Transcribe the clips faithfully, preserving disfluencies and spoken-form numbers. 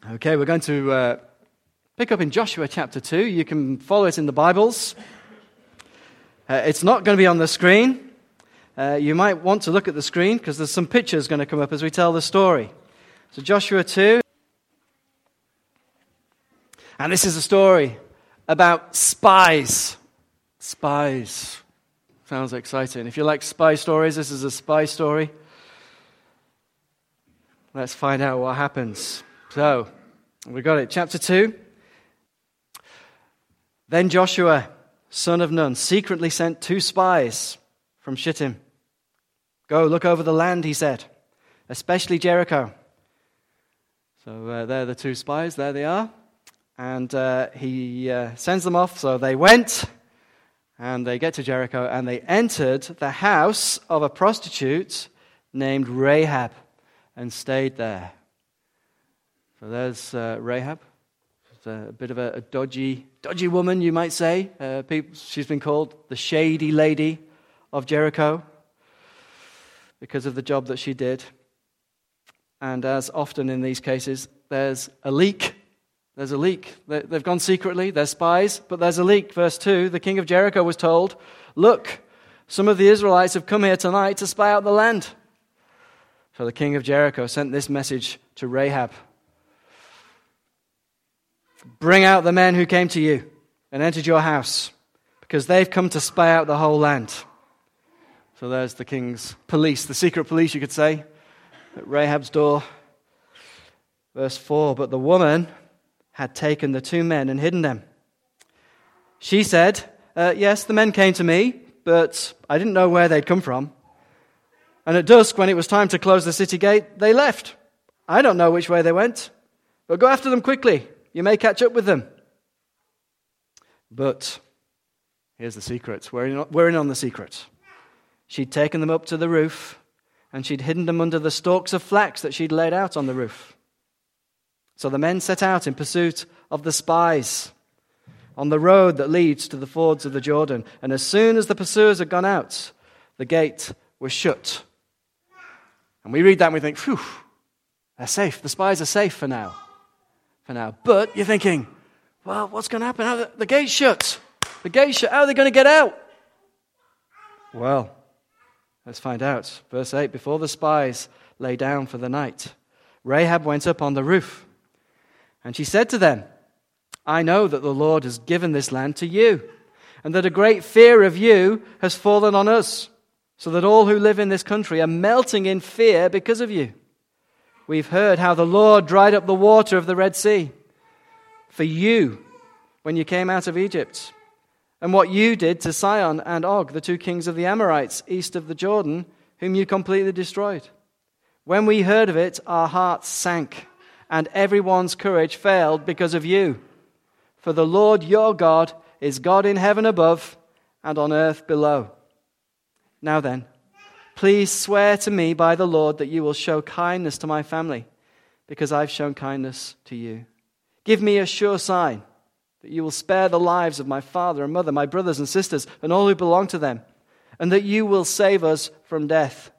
Okay, we're going to uh, pick up in Joshua chapter two. You can follow it in the Bibles. Uh, it's not going to be on the screen. Uh, you might want to look at the screen because there's some pictures going to come up as we tell the story. So Joshua two. And this is a story about spies. Spies. Sounds exciting. If you like spy stories, this is a spy story. Let's find out what happens. So, we got it. Chapter two. Then Joshua, son of Nun, secretly sent two spies from Shittim. Go, look over the land, he said, especially Jericho. So uh, there are the two spies. There they are. And uh, he uh, sends them off. So they went, and they get to Jericho, and they entered the house of a prostitute named Rahab and stayed there. So there's uh, Rahab. She's a bit of a, a dodgy, dodgy woman, you might say. Uh, people, she's been called the shady lady of Jericho because of the job that she did. And as often in these cases, there's a leak. There's a leak. They, they've gone secretly. They're spies, but there's a leak. Verse two, the king of Jericho was told, "Look, some of the Israelites have come here tonight to spy out the land." So the king of Jericho sent this message to Rahab. "Bring out the men who came to you and entered your house, because they've come to spy out the whole land." So there's the king's police, the secret police, you could say, at Rahab's door. Verse four, but the woman had taken the two men and hidden them. She said, uh, yes, the men came to me, but I didn't know where they'd come from. And at dusk, when it was time to close the city gate, they left. I don't know which way they went, but go after them quickly. You may catch up with them. But here's the secret. We're in, we're in on the secret. She'd taken them up to the roof, and she'd hidden them under the stalks of flax that she'd laid out on the roof. So the men set out in pursuit of the spies on the road that leads to the fords of the Jordan. And as soon as the pursuers had gone out, the gate was shut. And we read that and we think, phew, they're safe. The spies are safe for now. For now. But you're thinking, well, what's going to happen? How the, the gate's shut. The gate's shut. How are they going to get out? Well, let's find out. Verse eight, before the spies lay down for the night, Rahab went up on the roof. And she said to them, I know that the Lord has given this land to you, and that a great fear of you has fallen on us, so that all who live in this country are melting in fear because of you. We've heard how the Lord dried up the water of the Red Sea for you when you came out of Egypt, and what you did to Sihon and Og, the two kings of the Amorites, east of the Jordan, whom you completely destroyed. When we heard of it, our hearts sank, and everyone's courage failed because of you. For the Lord your God is God in heaven above and on earth below. Now then, please swear to me by the Lord that you will show kindness to my family, because I've shown kindness to you. Give me a sure sign that you will spare the lives of my father and mother, my brothers and sisters, and all who belong to them, and that you will save us from death.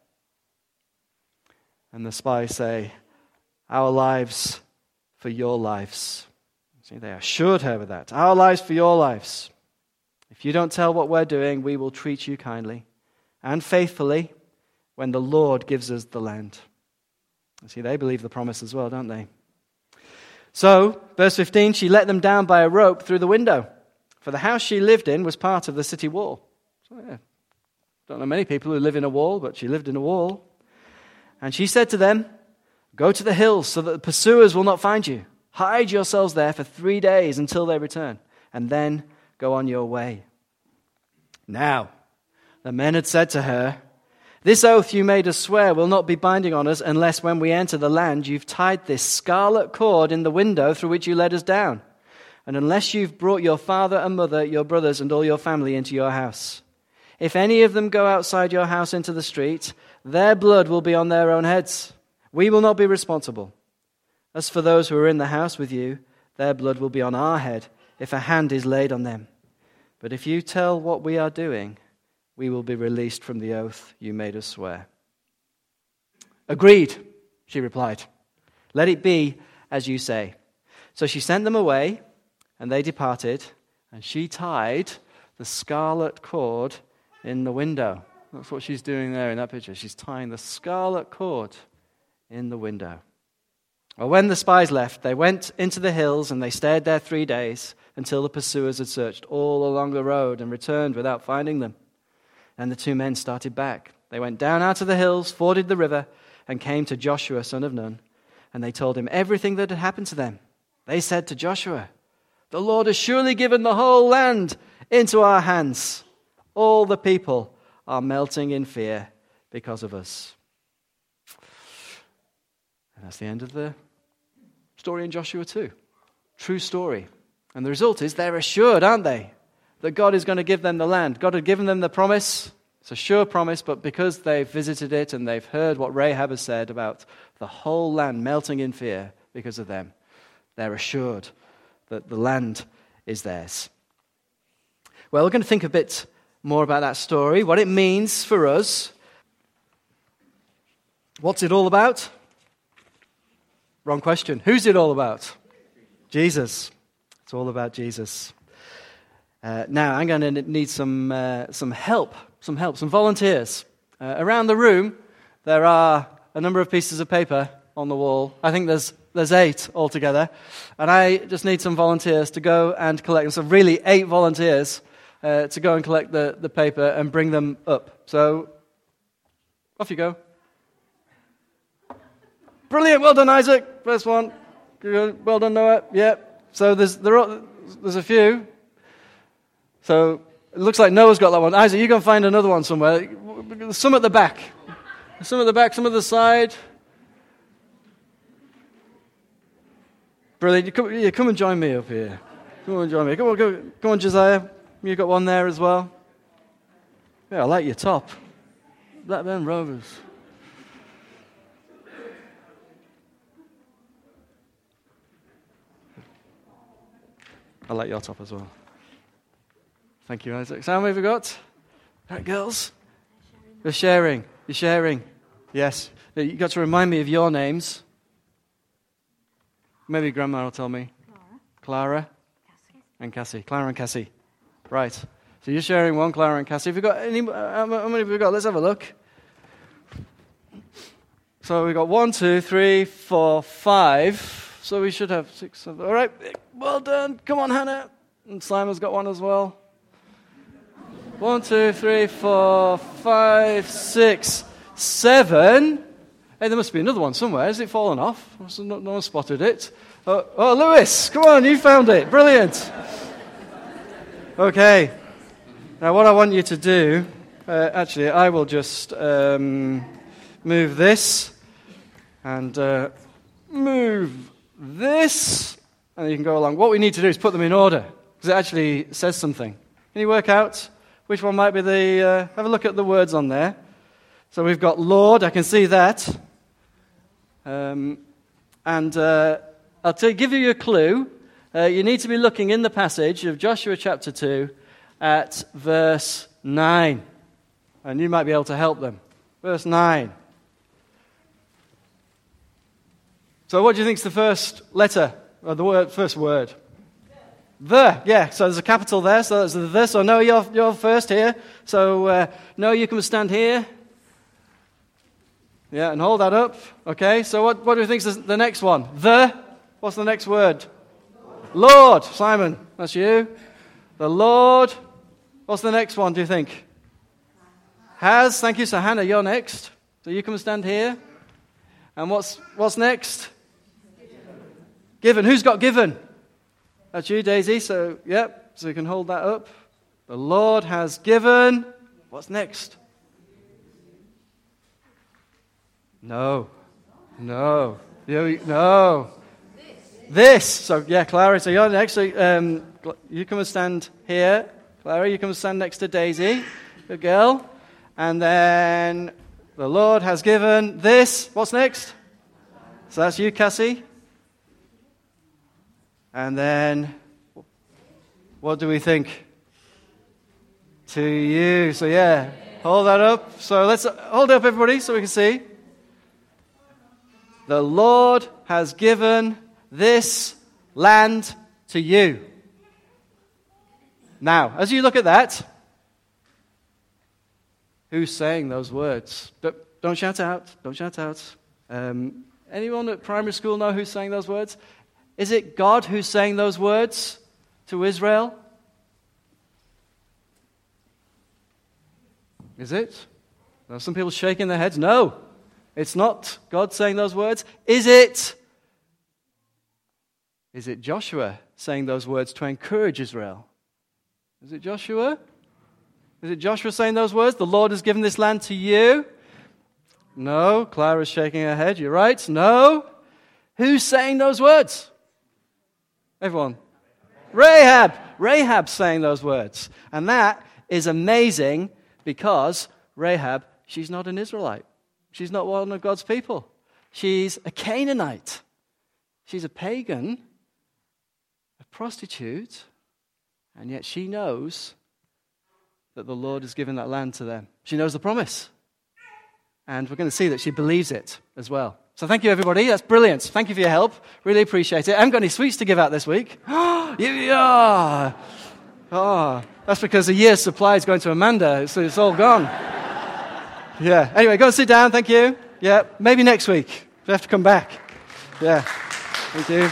And the spies say, our lives for your lives. See, they assured her with that. Our lives for your lives. If you don't tell what we're doing, we will treat you kindly and faithfully when the Lord gives us the land. See, they believe the promise as well, don't they? So, verse fifteen, she let them down by a rope through the window, for the house she lived in was part of the city wall. So, yeah, don't know many people who live in a wall, but she lived in a wall. And she said to them, go to the hills so that the pursuers will not find you. Hide yourselves there for three days until they return, and then go on your way. Now, the men had said to her, this oath you made us swear will not be binding on us unless when we enter the land you've tied this scarlet cord in the window through which you led us down, and unless you've brought your father and mother, your brothers and all your family into your house. If any of them go outside your house into the street, their blood will be on their own heads. We will not be responsible. As for those who are in the house with you, their blood will be on our head if a hand is laid on them. But if you tell what we are doing, we will be released from the oath you made us swear. Agreed, she replied. Let it be as you say. So she sent them away, and they departed, and she tied the scarlet cord in the window. That's what she's doing there in that picture. She's tying the scarlet cord in the window. Well, when the spies left, they went into the hills, and they stayed there three days until the pursuers had searched all along the road and returned without finding them. And the two men started back. They went down out of the hills, forded the river, and came to Joshua, son of Nun. And they told him everything that had happened to them. They said to Joshua, "The Lord has surely given the whole land into our hands. All the people are melting in fear because of us." And that's the end of the story in Joshua two. True story. And the result is they're assured, aren't they, that God is going to give them the land. God had given them the promise. It's a sure promise, but because they've visited it and they've heard what Rahab has said about the whole land melting in fear because of them, they're assured that the land is theirs. Well, we're going to think a bit more about that story, what it means for us. What's it all about? Wrong question. Who's it all about? Jesus. It's all about Jesus. Uh, now, I'm going to need some uh, some help, some help, some volunteers. Uh, around the room, there are a number of pieces of paper on the wall. I think there's there's eight altogether. And I just need some volunteers to go and collect them. So really, eight volunteers uh, to go and collect the, the paper and bring them up. So, off you go. Brilliant. Well done, Isaac. First one. Good. Well done, Noah. Yep. So there's there are, there's a few. So it looks like Noah's got that one. Isaac, you go and find another one somewhere. Some at the back. Some at the back, some at the side. Brilliant. You come, yeah, come and join me up here. Come and join me. Come on, go, come on, Josiah. You got one there as well. Yeah, I like your top. Blackburn Rovers. I like your top as well. Thank you, Isaac. So how many have we got? Right, girls? You're sharing. You're sharing. Yes. You've got to remind me of your names. Maybe Grandma will tell me. Clara. Clara. Cassie. And Cassie. Clara and Cassie. Right. So you're sharing one, Clara and Cassie. Have you got any? How many have we got? Let's have a look. So we've got one, two, three, four, five. So we should have six. Seven. All right. Well done. Come on, Hannah. And Simon's got one as well. One, two, three, four, five, six, seven. Hey, there must be another one somewhere. Has it fallen off? No, no one spotted it. Oh, oh, Lewis, come on, you found it. Brilliant. Okay. Now, what I want you to do, uh, actually, I will just um, move this and uh, move this, and you can go along. What we need to do is put them in order, because it actually says something. Can you work out which one might be the... Uh, have a look at the words on there. So we've got Lord, I can see that. Um, and uh, I'll tell, give you a clue. Uh, you need to be looking in the passage of Joshua chapter two at verse nine. And you might be able to help them. Verse nine. So what do you think is the first letter, or the word, first word? The, yeah, so there's a capital there, so there's the the. So no, you're, you're first here. So uh, no, you can stand here. Yeah, and hold that up. Okay, so what, what do you think is the next one? The, what's the next word? Lord. Lord. Simon, that's you. The Lord. What's the next one, do you think? Has, thank you. So Hannah, you're next. So you come and stand here. And what's what's next? Given. Given. Who's got given? That's you, Daisy. So, yep, so you can hold that up. The Lord has given. What's next? No. No. No. This. This. So, yeah, Clara, so you're next. So, um, you come and stand here. Clara, you come and stand next to Daisy. Good girl. And then the Lord has given this. What's next? So that's you, Cassie. And then, what do we think? To you. So, yeah, hold that up. So, let's hold it up, everybody, so we can see. The Lord has given this land to you. Now, as you look at that, who's saying those words? Don't, don't shout out. Don't shout out. Um, anyone at primary school know who's saying those words? Is it God who's saying those words to Israel? Is it? There are some people shaking their heads. No, it's not God saying those words. Is it? Is it Joshua saying those words to encourage Israel? Is it Joshua? Is it Joshua saying those words? The Lord has given this land to you. No. Clara's shaking her head. You're right. No. Who's saying those words? Everyone. Rahab. Rahab's saying those words. And that is amazing because Rahab, she's not an Israelite. She's not one of God's people. She's a Canaanite. She's a pagan, a prostitute, and yet she knows that the Lord has given that land to them. She knows the promise. And we're going to see that she believes it as well. So thank you, everybody. That's brilliant. Thank you for your help. Really appreciate it. I haven't got any sweets to give out this week. Yeah. Oh, that's because a year's supply is going to Amanda, so it's all gone. Yeah. Anyway, go and sit down. Thank you. Yeah. Maybe next week. You have to come back. Yeah. Thank you.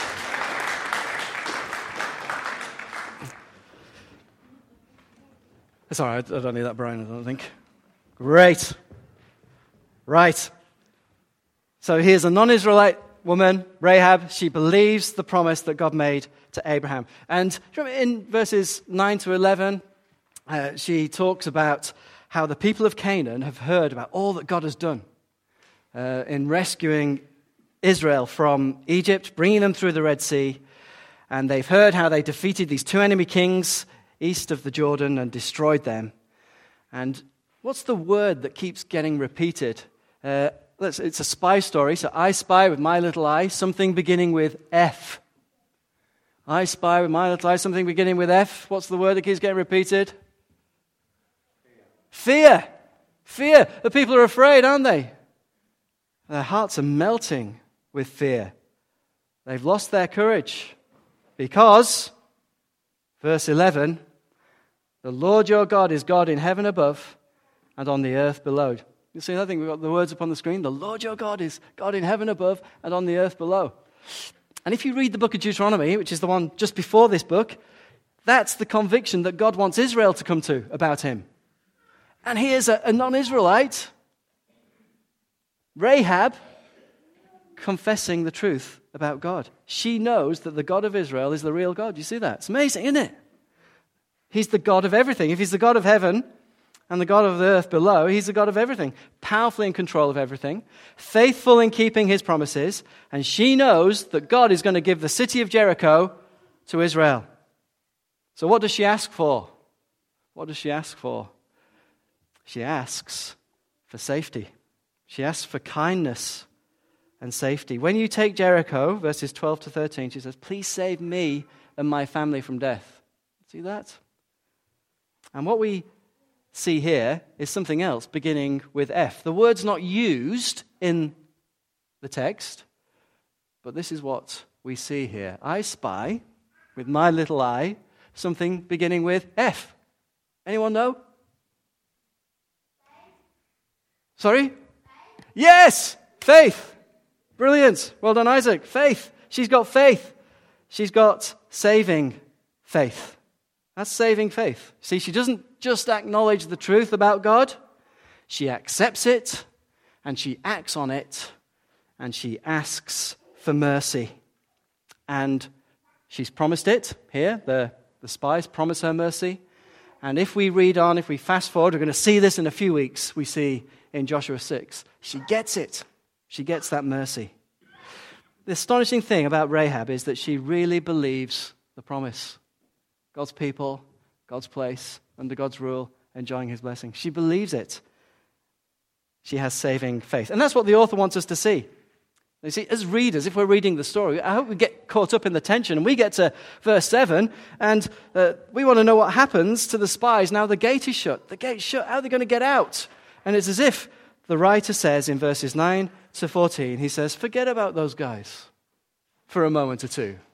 It's all right. I don't need that, Brian, I don't think. Great. Right. So here's a non-Israelite woman, Rahab. She believes the promise that God made to Abraham. And in verses nine to eleven, uh, she talks about how the people of Canaan have heard about all that God has done uh, in rescuing Israel from Egypt, bringing them through the Red Sea. And they've heard how they defeated these two enemy kings east of the Jordan and destroyed them. And what's the word that keeps getting repeated? Uh, it's a spy story. So I spy with my little eye something beginning with F. I spy with my little eye something beginning with F. What's the word that keeps getting repeated? Fear. Fear. The people are afraid, aren't they? Their hearts are melting with fear. They've lost their courage because, verse eleven, the Lord your God is God in heaven above and on the earth below. You see that thing? We've got the words up on the screen. The Lord your God is God in heaven above and on the earth below. And if you read the book of Deuteronomy, which is the one just before this book, that's the conviction that God wants Israel to come to about him. And here's a, a non-Israelite, Rahab, confessing the truth about God. She knows that the God of Israel is the real God. You see that? It's amazing, isn't it? He's the God of everything. If he's the God of heaven and the God of the earth below, he's the God of everything, powerfully in control of everything, faithful in keeping his promises, and she knows that God is going to give the city of Jericho to Israel. So what does she ask for? What does she ask for? She asks for safety. She asks for kindness and safety. When you take Jericho, verses twelve to thirteen, she says, please save me and my family from death. See that? And what we see here is something else beginning with F. The word's not used in the text, but this is what we see here. I spy, with my little eye, something beginning with F. Anyone know? Sorry? Yes! Faith! Brilliant. Well done, Isaac. Faith. She's got faith. She's got saving faith. That's saving faith. See, she doesn't just acknowledge the truth about God. She accepts it, and she acts on it, and she asks for mercy. And she's promised it here. The, the spies promise her mercy. And if we read on, if we fast forward, we're going to see this in a few weeks, we see in Joshua six. She gets it. She gets that mercy. The astonishing thing about Rahab is that she really believes the promise. God's people, God's place, under God's rule, enjoying his blessing. She believes it. She has saving faith. And that's what the author wants us to see. You see, as readers, if we're reading the story, I hope we get caught up in the tension. And we get to verse seven, and uh, we want to know what happens to the spies. Now the gate is shut. The gate's shut. How are they going to get out? And it's as if the writer says in verses nine to fourteen, he says, forget about those guys for a moment or two.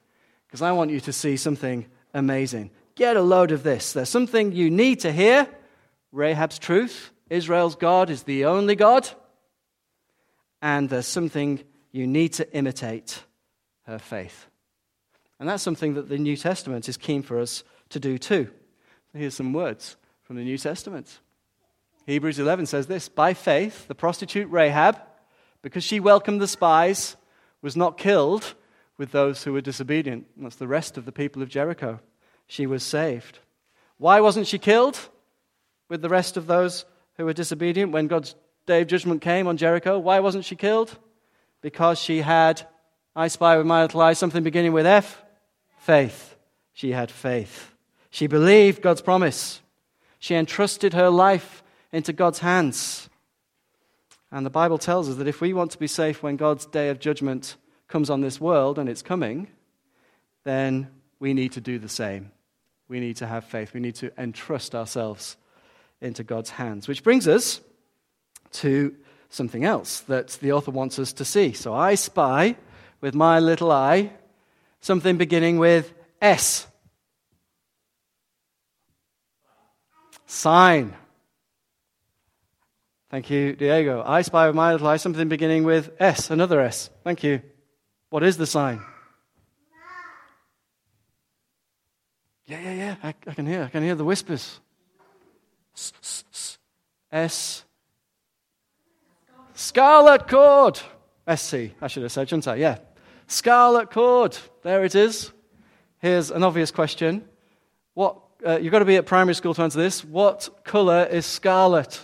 because I want you to see something amazing. Get a load of this. There's something you need to hear. Rahab's truth. Israel's God is the only God. And there's something you need to imitate, her faith. And that's something that the New Testament is keen for us to do too. Here's some words from the New Testament. Hebrews eleven says this: by faith, the prostitute Rahab, because she welcomed the spies, was not killed with those who were disobedient. And that's the rest of the people of Jericho. She was saved. Why wasn't she killed with the rest of those who were disobedient when God's day of judgment came on Jericho? Why wasn't she killed? Because she had, I spy with my little eye, something beginning with F, faith. She had faith. She believed God's promise. She entrusted her life into God's hands. And the Bible tells us that if we want to be safe when God's day of judgment comes on this world, and it's coming, then we need to do the same. We need to have faith. We need to entrust ourselves into God's hands. Which brings us to something else that the author wants us to see. So I spy with my little eye something beginning with S. Sign. Thank you, Diego. I spy with my little eye something beginning with S, another S. Thank you. What is the sign? Yeah, yeah, yeah. I, I can hear. I can hear the whispers. S, S, S, S. Scarlet cord. S C, I should have said, shouldn't I? Yeah. Scarlet cord. There it is. Here's an obvious question. What? Uh, you've got to be at primary school to answer this. What colour is scarlet?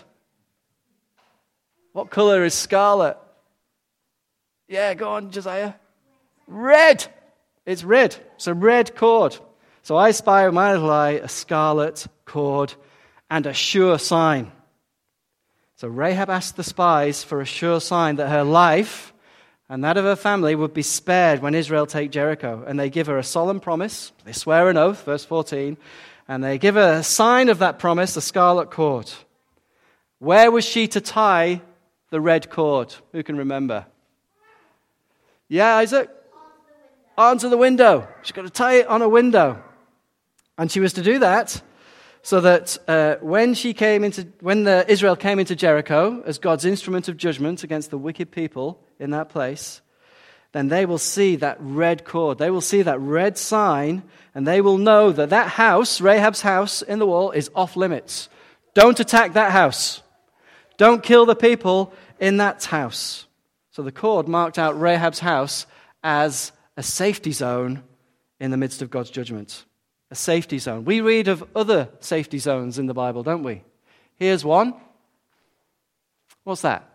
What colour is scarlet? Yeah, go on, Josiah. Red. It's red. It's a red cord. So I spy with my little eye a scarlet cord and a sure sign. So Rahab asked the spies for a sure sign that her life and that of her family would be spared when Israel take Jericho. And they give her a solemn promise. They swear an oath, verse fourteen. And they give her a sign of that promise, a scarlet cord. Where was she to tie the red cord? Who can remember? Yeah, Isaac? Onto the window. She's got to tie it on a window. And she was to do that so that uh, when she came into, when the, Israel came into Jericho as God's instrument of judgment against the wicked people in that place, then they will see that red cord. They will see that red sign, and they will know that that house, Rahab's house in the wall, is off limits. Don't attack that house. Don't kill the people in that house. So the cord marked out Rahab's house as a safety zone in the midst of God's judgment. A safety zone. We read of other safety zones in the Bible, don't we? Here's one. What's that?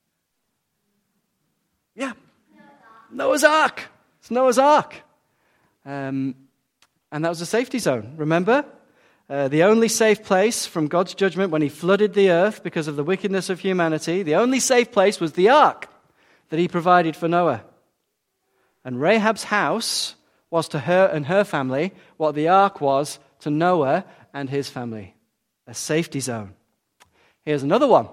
Yeah. Noah's Ark. It's Noah's Ark. Um, and that was a safety zone, remember? Uh, the only safe place from God's judgment when he flooded the earth because of the wickedness of humanity, the only safe place was the ark that he provided for Noah. And Rahab's house was to her and her family what the ark was to Noah and his family. A safety zone. Here's another one.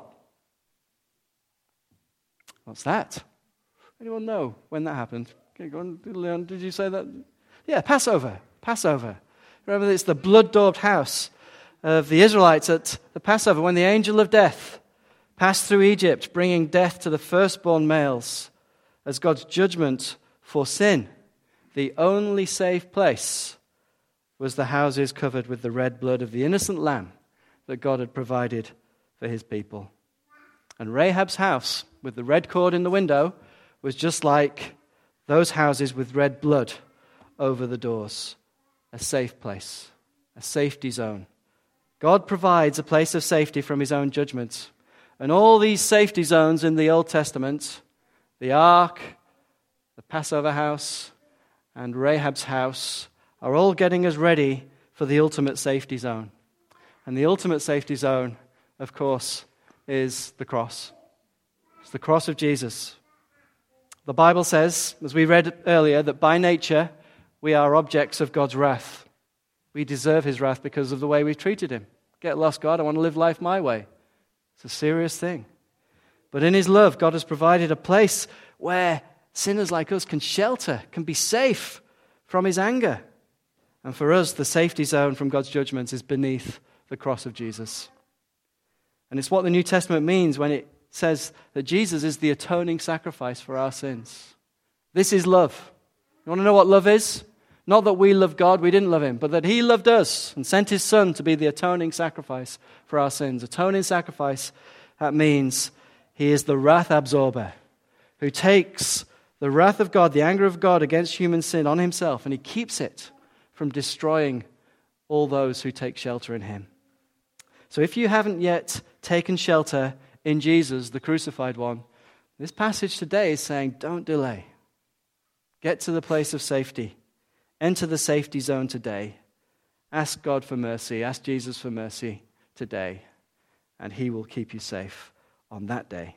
What's that? Anyone know when that happened? Okay, go on, Leon, did you say that? Yeah, Passover. Passover. Remember, it's the blood-daubed house of the Israelites at the Passover when the angel of death passed through Egypt, bringing death to the firstborn males as God's judgment for sin. The only safe place was the houses covered with the red blood of the innocent lamb that God had provided for his people. And Rahab's house with the red cord in the window was just like those houses with red blood over the doors. A safe place, a safety zone. God provides a place of safety from his own judgment. And all these safety zones in the Old Testament, the ark, the Passover house, and Rahab's house, are all getting us ready for the ultimate safety zone. And the ultimate safety zone, of course, is the cross. It's the cross of Jesus. The Bible says, as we read earlier, that by nature we are objects of God's wrath. We deserve his wrath because of the way we've treated him. Get lost, God, I want to live life my way. It's a serious thing. But in his love, God has provided a place where sinners like us can shelter, can be safe from his anger. And for us, the safety zone from God's judgments is beneath the cross of Jesus. And it's what the New Testament means when it says that Jesus is the atoning sacrifice for our sins. This is love. You want to know what love is? Not that we love God, we didn't love him, but that he loved us and sent his son to be the atoning sacrifice for our sins. Atoning sacrifice, that means he is the wrath absorber who takes the wrath of God, the anger of God against human sin on himself, and he keeps it from destroying all those who take shelter in him. So if you haven't yet taken shelter in Jesus, the crucified one, this passage today is saying, don't delay. Get to the place of safety. Enter the safety zone today. Ask God for mercy. Ask Jesus for mercy today. And he will keep you safe on that day.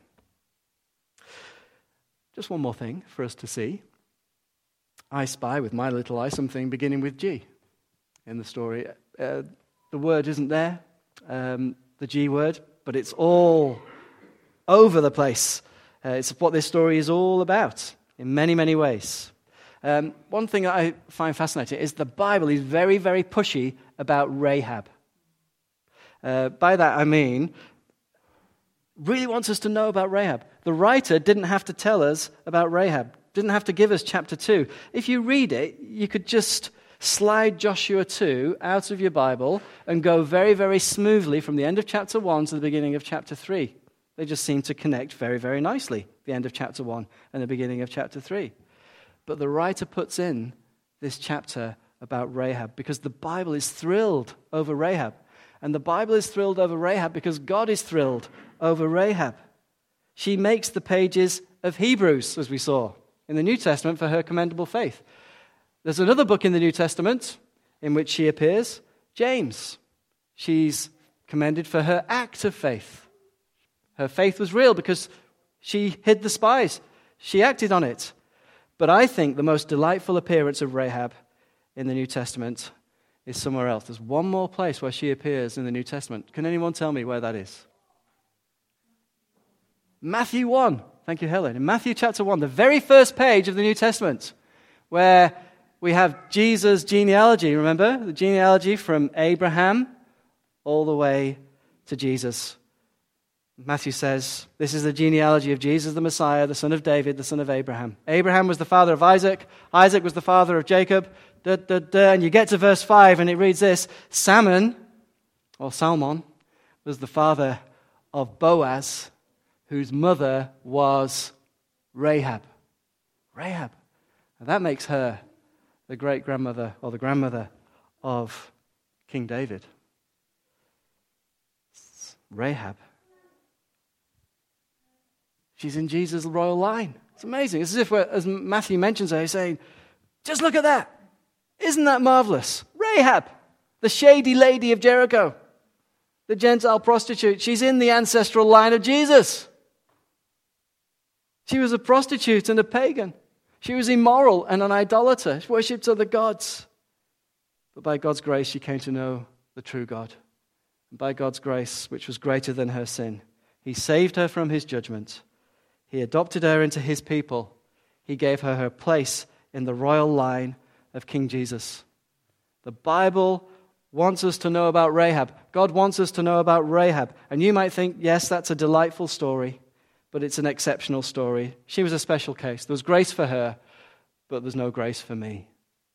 Just one more thing for us to see. I spy with my little eye something beginning with G in the story. Uh, the word isn't there, um, the G word, but it's all over the place. Uh, it's what this story is all about in many, many ways. Um, one thing that I find fascinating is the Bible is very, very pushy about Rahab. Uh, by that I mean, really wants us to know about Rahab. The writer didn't have to tell us about Rahab, didn't have to give us chapter two. If you read it, you could just slide Joshua two out of your Bible and go very, very smoothly from the end of chapter one to the beginning of chapter three. They just seem to connect very, very nicely, the end of chapter one and the beginning of chapter three. But the writer puts in this chapter about Rahab because the Bible is thrilled over Rahab. And the Bible is thrilled over Rahab because God is thrilled over Rahab. She makes the pages of Hebrews, as we saw in the New Testament, for her commendable faith. There's another book in the New Testament in which she appears, James. She's commended for her act of faith. Her faith was real because she hid the spies. She acted on it. But I think the most delightful appearance of Rahab in the New Testament is somewhere else. There's one more place where she appears in the New Testament. Can anyone tell me where that is? Matthew one. Thank you, Helen. In Matthew chapter one, the very first page of the New Testament, where we have Jesus' genealogy. Remember? The genealogy from Abraham all the way to Jesus. Matthew says, this is the genealogy of Jesus the Messiah, the son of David, the son of Abraham. Abraham was the father of Isaac. Isaac was the father of Jacob. Da, da, da. And you get to verse five and it reads this, Salmon, or Salmon, was the father of Boaz, whose mother was Rahab. Rahab. And that makes her the great-grandmother or the grandmother of King David. Rahab. She's in Jesus' royal line. It's amazing. It's as if, we're, as Matthew mentions her, he's saying, just look at that. Isn't that marvelous? Rahab, the shady lady of Jericho, the Gentile prostitute. She's in the ancestral line of Jesus. She was a prostitute and a pagan. She was immoral and an idolater. She worshipped other gods. But by God's grace, she came to know the true God. And by God's grace, which was greater than her sin, he saved her from his judgment. He adopted her into his people. He gave her her place in the royal line of King Jesus. The Bible wants us to know about Rahab. God wants us to know about Rahab. And you might think, yes, that's a delightful story, but it's an exceptional story. She was a special case. There was grace for her, but there's no grace for me.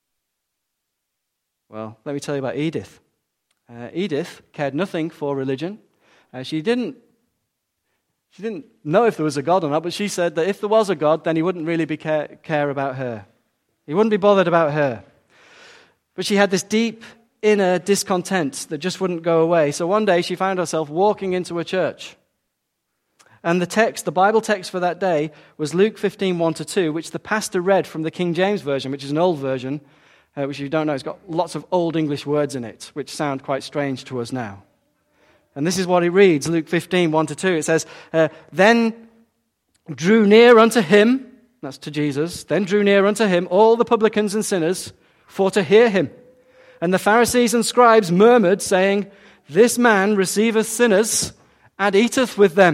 Well, let me tell you about Edith. Uh, Edith cared nothing for religion. Uh, she didn't She didn't know if there was a God or not, but she said that if there was a God, then he wouldn't really be care, care about her. He wouldn't be bothered about her. But she had this deep inner discontent that just wouldn't go away. So one day she found herself walking into a church. And the text, the Bible text for that day, was Luke fifteen, one to two, which the pastor read from the King James Version, which is an old version, uh, which you don't know, it's got lots of old English words in it, which sound quite strange to us now. And this is what he reads, Luke fifteen, one to two. It says, uh, Then drew near unto him, that's to Jesus, then drew near unto him all the publicans and sinners for to hear him. And the Pharisees and scribes murmured, saying, This man receiveth sinners and eateth with them.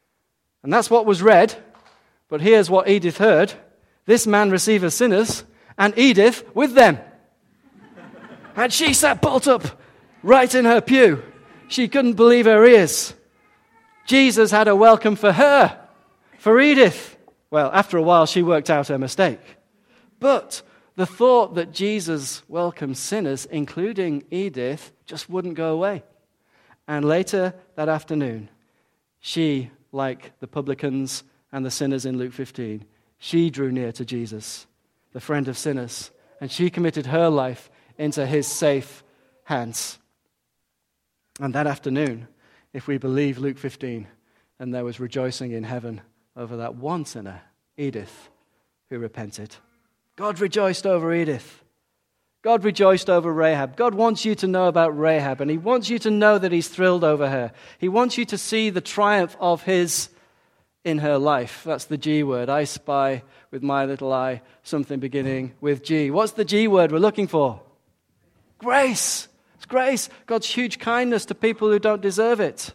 And that's what was read. But here's what Edith heard. This man receiveth sinners and Edith with them. And she sat bolt up right in her pew. She couldn't believe her ears. Jesus had a welcome for her, for Edith. Well, after a while, she worked out her mistake. But the thought that Jesus welcomed sinners, including Edith, just wouldn't go away. And later that afternoon, she, like the publicans and the sinners in Luke fifteen, she drew near to Jesus, the friend of sinners, and she committed her life into his safe hands. And that afternoon, if we believe Luke fifteen, and there was rejoicing in heaven over that one sinner, Edith, who repented. God rejoiced over Edith. God rejoiced over Rahab. God wants you to know about Rahab, and he wants you to know that he's thrilled over her. He wants you to see the triumph of his in her life. That's the G word. I spy with my little eye something beginning with G. What's the G word we're looking for? Grace. It's grace. God's huge kindness to people who don't deserve it.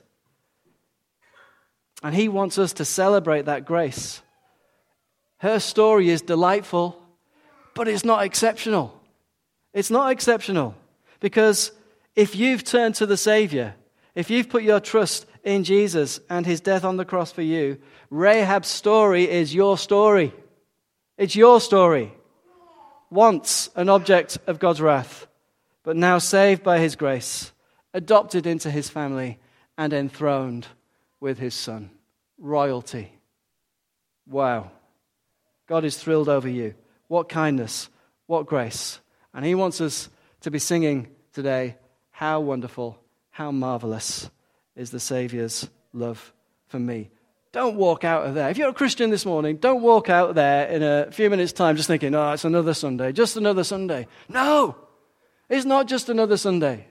And he wants us to celebrate that grace. Her story is delightful, but it's not exceptional. It's not exceptional. Because if you've turned to the Savior, if you've put your trust in Jesus and his death on the cross for you, Rahab's story is your story. It's your story. Once an object of God's wrath, but now saved by his grace, adopted into his family, and enthroned with his son. Royalty. Wow. God is thrilled over you. What kindness, what grace. And he wants us to be singing today, how wonderful, how marvelous is the Savior's love for me. Don't walk out of there. If you're a Christian this morning, don't walk out there in a few minutes' time just thinking, oh, it's another Sunday, just another Sunday. No, it's not just another Sunday.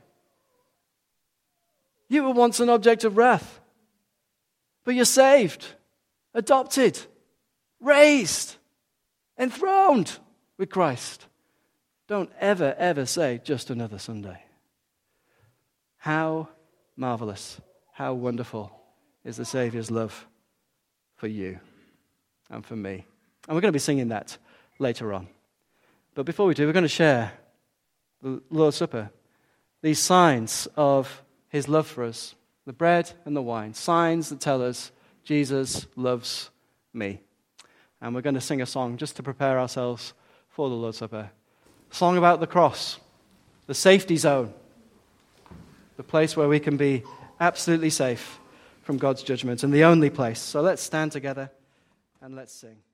You were once an object of wrath, but you're saved, adopted, raised, enthroned with Christ. Don't ever, ever say, just another Sunday. How marvelous, how wonderful is the Savior's love for you and for me. And we're going to be singing that later on. But before we do, we're going to share the Lord's Supper, these signs of his love for us, the bread and the wine, signs that tell us Jesus loves me. And we're going to sing a song just to prepare ourselves for the Lord's Supper. A song about the cross, the safety zone, the place where we can be absolutely safe from God's judgment, and the only place. So let's stand together and let's sing.